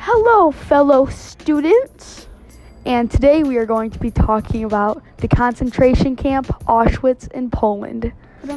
Hello, fellow students, and today we are going to be talking about the concentration camp Auschwitz in Poland.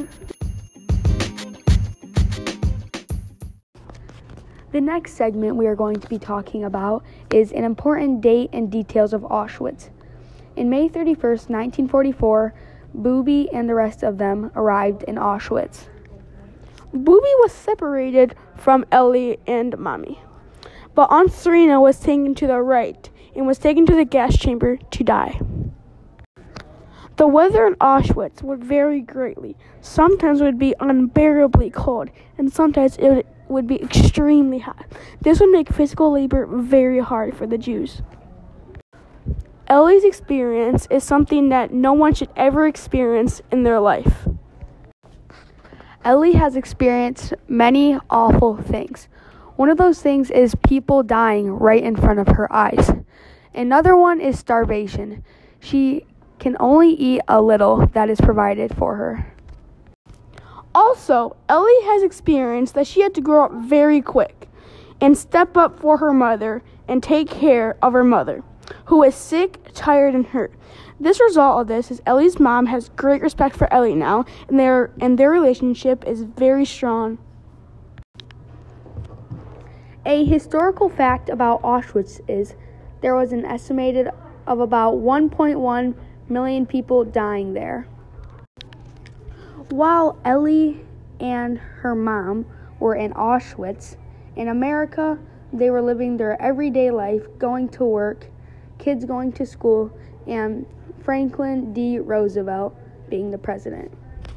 The next segment we are going to be talking about is an important date and details of Auschwitz. In May 31st, 1944, Booby and the rest of them arrived in Auschwitz. Booby was separated from Ellie and Mommy, but Aunt Serena was taken to the right and was taken to the gas chamber to die. The weather in Auschwitz would vary greatly. Sometimes it would be unbearably cold, and sometimes it would be extremely hot. This would make physical labor very hard for the Jews. Ellie's experience is something that no one should ever experience in their life. Ellie has experienced many awful things. One of those things is people dying right in front of her eyes. Another one is starvation. She can only eat a little that is provided for her. Also, Ellie has experienced that she had to grow up very quick and step up for her mother and take care of her mother, who is sick, tired, and hurt. This result of this is Ellie's mom has great respect for Ellie now, and their relationship is very strong. A historical fact about Auschwitz is there was an estimated of about 1.1 million people dying there. While Ellie and her mom were in Auschwitz, in America, they were living their everyday life, going to work, kids going to school, and Franklin D. Roosevelt being the president.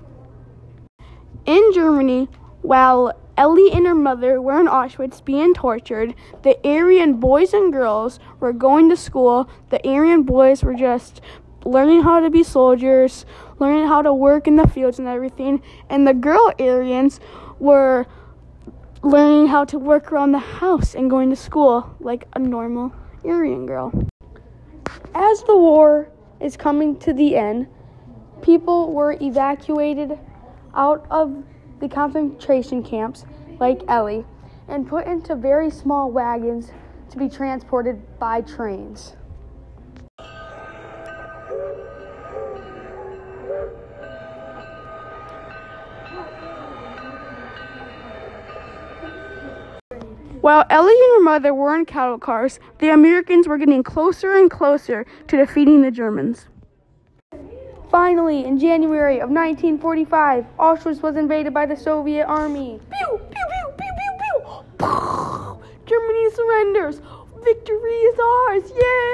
In Germany, while Ellie and her mother were in Auschwitz being tortured, the Aryan boys and girls were going to school. The Aryan boys were just learning how to be soldiers, learning how to work in the fields and everything, and the girl Aryans were learning how to work around the house and going to school like a normal Aryan girl. As the war is coming to the end, people were evacuated out of the concentration camps like Ellie and put into very small wagons to be transported by trains. While Ellie and her mother were in cattle cars, the Americans were getting closer and closer to defeating the Germans. Finally, in January of 1945, Auschwitz was invaded by the Soviet army. Pew, pew, pew, pew, pew, pew. Germany surrenders. Victory is ours. Yay!